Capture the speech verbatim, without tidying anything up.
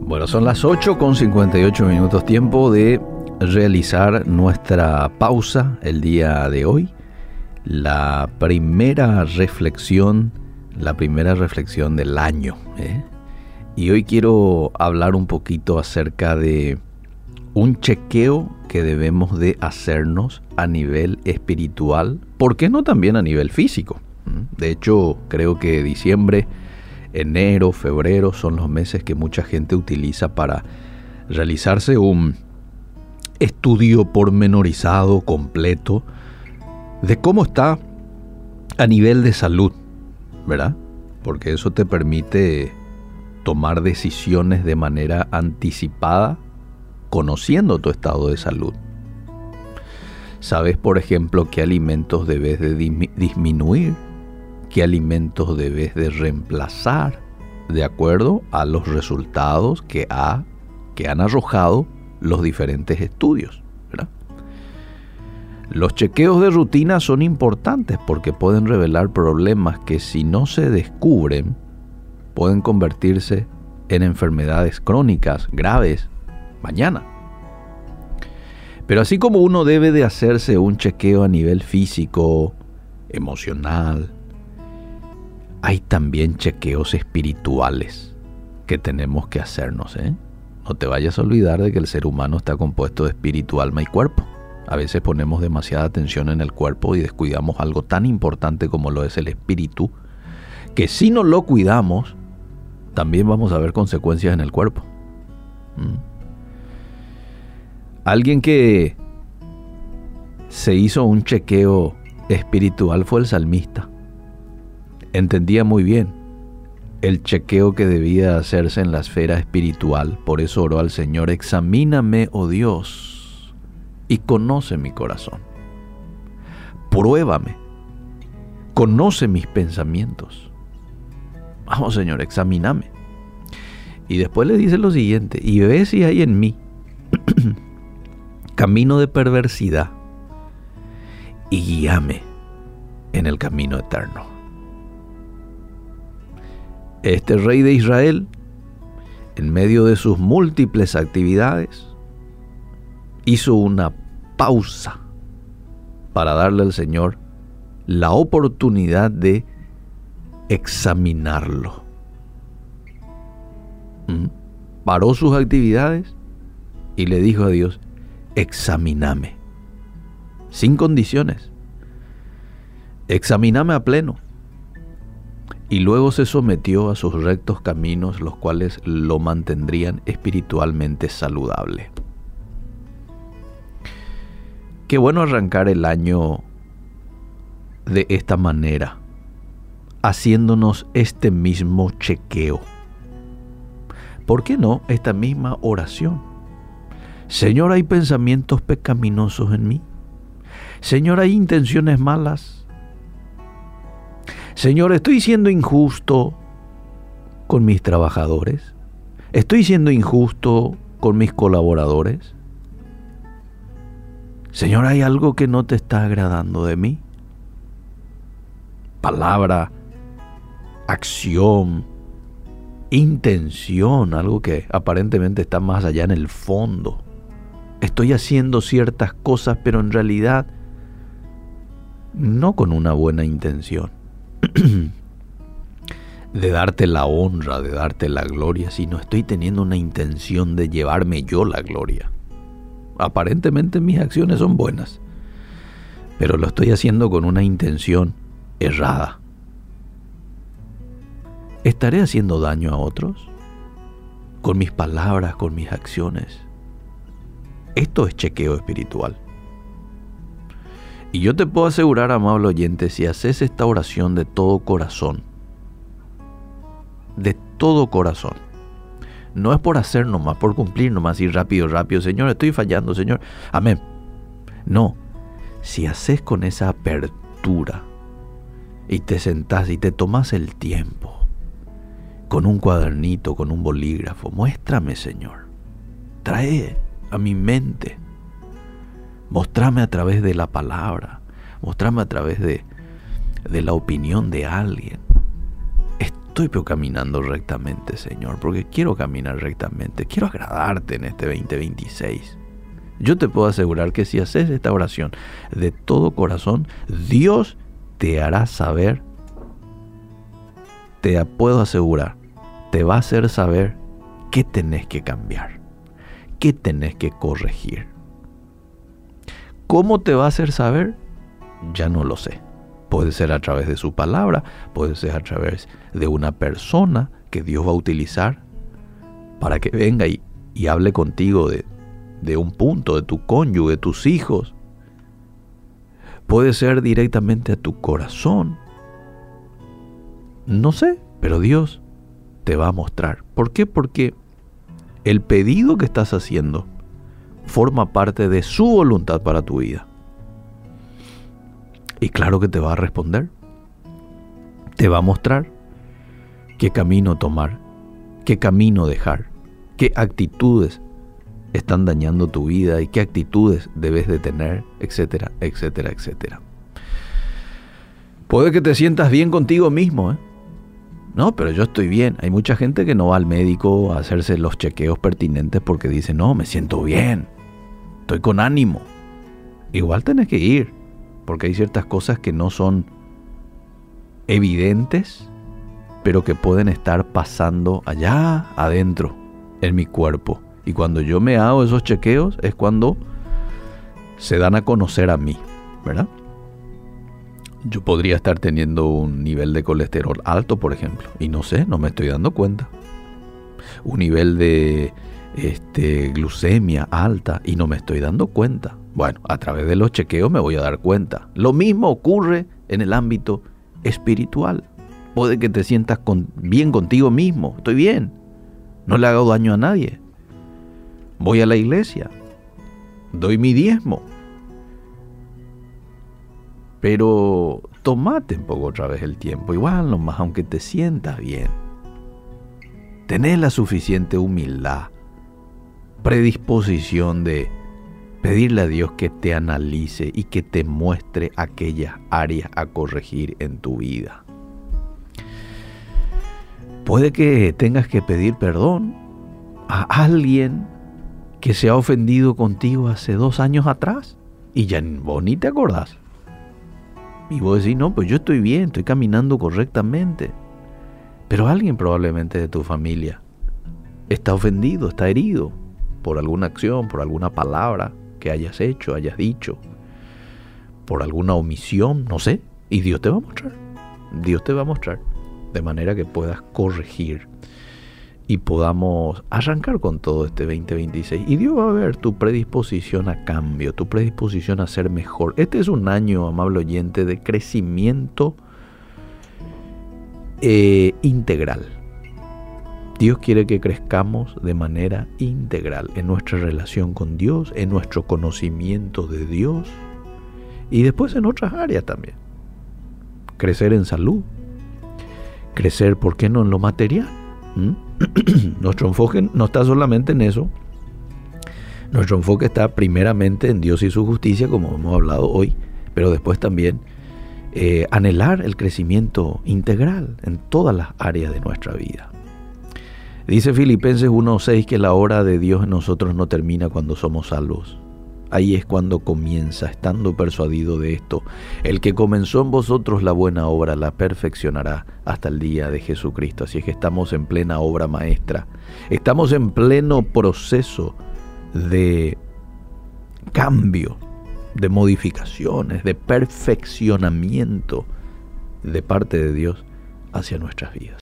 Bueno, son las ocho con cincuenta y ocho minutos, tiempo de realizar nuestra pausa el día de hoy. La primera reflexión, la primera reflexión del año, ¿eh? Y hoy quiero hablar un poquito acerca de un chequeo que debemos de hacernos a nivel espiritual, ¿por qué no también a nivel físico? De hecho, creo que diciembre, enero, febrero son los meses que mucha gente utiliza para realizarse un estudio pormenorizado, completo, de cómo está a nivel de salud, ¿verdad? Porque eso te permite tomar decisiones de manera anticipada, conociendo tu estado de salud. Sabes, por ejemplo, qué alimentos debes de disminuir, qué alimentos debes de reemplazar de acuerdo a los resultados que, ha, que han arrojado los diferentes estudios, ¿verdad? Los chequeos de rutina son importantes porque pueden revelar problemas que, si no se descubren, pueden convertirse en enfermedades crónicas graves mañana. Pero así como uno debe de hacerse un chequeo a nivel físico, emocional, hay también chequeos espirituales que tenemos que hacernos, ¿eh? No te vayas a olvidar de que el ser humano está compuesto de espíritu, alma y cuerpo. A veces ponemos demasiada atención en el cuerpo y descuidamos algo tan importante como lo es el espíritu, que si no lo cuidamos, también vamos a ver consecuencias en el cuerpo. ¿Mm? Alguien que se hizo un chequeo espiritual fue el salmista. Entendía muy bien el chequeo que debía hacerse en la esfera espiritual. Por eso oró al Señor: examíname, oh Dios, y conoce mi corazón. Pruébame, conoce mis pensamientos. Vamos, Señor, examíname. Y después le dice lo siguiente: y ve si hay en mí camino de perversidad, y guíame en el camino eterno. Este rey de Israel, en medio de sus múltiples actividades, hizo una pausa para darle al Señor la oportunidad de examinarlo. ¿Mm? Paró sus actividades y le dijo a Dios: examíname, sin condiciones, examíname a pleno. Y luego se sometió a sus rectos caminos, los cuales lo mantendrían espiritualmente saludable. Qué bueno arrancar el año de esta manera, haciéndonos este mismo chequeo. ¿Por qué no esta misma oración? Señor, ¿hay pensamientos pecaminosos en mí? Señor, ¿hay intenciones malas? Señor, ¿estoy siendo injusto con mis trabajadores? ¿Estoy siendo injusto con mis colaboradores? Señor, ¿hay algo que no te está agradando de mí? Palabra, acción, intención, algo que aparentemente está más allá en el fondo. Estoy haciendo ciertas cosas, pero en realidad no con una buena intención de darte la honra, de darte la gloria, sino estoy teniendo una intención de llevarme yo la gloria. Aparentemente mis acciones son buenas, pero lo estoy haciendo con una intención errada. ¿Estaré haciendo daño a otros? Con mis palabras, con mis acciones. Esto es chequeo espiritual. Y yo te puedo asegurar, amable oyente, si haces esta oración de todo corazón, de todo corazón, no es por hacer nomás, por cumplir nomás, ir rápido, rápido, Señor, estoy fallando, Señor, amén. No, si haces con esa apertura y te sentás y te tomas el tiempo, con un cuadernito, con un bolígrafo, muéstrame, Señor, trae a mi mente, mostrame a través de la palabra, mostrame a través de, de la opinión de alguien. estoy pero caminando rectamente, Señor, porque quiero caminar rectamente, quiero agradarte en este veinte veintiséis. Yo te puedo asegurar que si haces esta oración de todo corazón, Dios te hará saber, te puedo asegurar, te va a hacer saber qué tenés que cambiar, qué tenés que corregir. ¿Cómo te va a hacer saber? Ya no lo sé. Puede ser a través de su palabra, puede ser a través de una persona que Dios va a utilizar para que venga y, y hable contigo de, de un punto, de tu cónyuge, de tus hijos. Puede ser directamente a tu corazón. No sé, pero Dios te va a mostrar. ¿Por qué? Porque el pedido que estás haciendo forma parte de su voluntad para tu vida. Y claro que te va a responder. Te va a mostrar qué camino tomar, qué camino dejar, qué actitudes están dañando tu vida y qué actitudes debes de tener, etcétera, etcétera, etcétera. Puede que te sientas bien contigo mismo, ¿eh? No, pero yo estoy bien. Hay mucha gente que no va al médico a hacerse los chequeos pertinentes porque dice, no, me siento bien, estoy con ánimo. Igual tenés que ir, porque hay ciertas cosas que no son evidentes, pero que pueden estar pasando allá adentro, en mi cuerpo. Y cuando yo me hago esos chequeos es cuando se dan a conocer a mí, ¿verdad? Yo podría estar teniendo un nivel de colesterol alto, por ejemplo, y no sé, no me estoy dando cuenta. Un nivel de este, glucemia alta y no me estoy dando cuenta. Bueno, a través de los chequeos me voy a dar cuenta. Lo mismo ocurre en el ámbito espiritual. Puede que te sientas con, bien contigo mismo. Estoy bien. No le hago daño a nadie. Voy a la iglesia. Doy mi diezmo. Pero tomate un poco otra vez el tiempo. Igual nomás, aunque te sientas bien. Tenés la suficiente humildad, predisposición de pedirle a Dios que te analice y que te muestre aquellas áreas a corregir en tu vida. Puede que tengas que pedir perdón a alguien que se ha ofendido contigo hace dos años atrás y ya vos ni te acordás. Y vos decís, no, pues yo estoy bien, estoy caminando correctamente. Pero alguien probablemente de tu familia está ofendido, está herido por alguna acción, por alguna palabra que hayas hecho, hayas dicho, por alguna omisión, no sé. Y Dios te va a mostrar. Dios te va a mostrar de manera que puedas corregir y podamos arrancar con todo este veinte veintiséis. Y Dios va a ver tu predisposición a cambio, tu predisposición a ser mejor. Este es un año, amable oyente, de crecimiento eh, integral. Dios quiere que crezcamos de manera integral en nuestra relación con Dios, en nuestro conocimiento de Dios y después en otras áreas también. Crecer en salud, crecer, ¿por qué no en lo material? ¿Mm? Nuestro enfoque no está solamente en eso. Nuestro enfoque está primeramente en Dios y su justicia, como hemos hablado hoy, pero después también eh, anhelar el crecimiento integral en todas las áreas de nuestra vida. Dice Filipenses uno seis que la obra de Dios en nosotros no termina cuando somos salvos. Ahí es cuando comienza, estando persuadido de esto. El que comenzó en vosotros la buena obra la perfeccionará hasta el día de Jesucristo. Así es que estamos en plena obra maestra. Estamos en pleno proceso de cambio, de modificaciones, de perfeccionamiento de parte de Dios hacia nuestras vidas.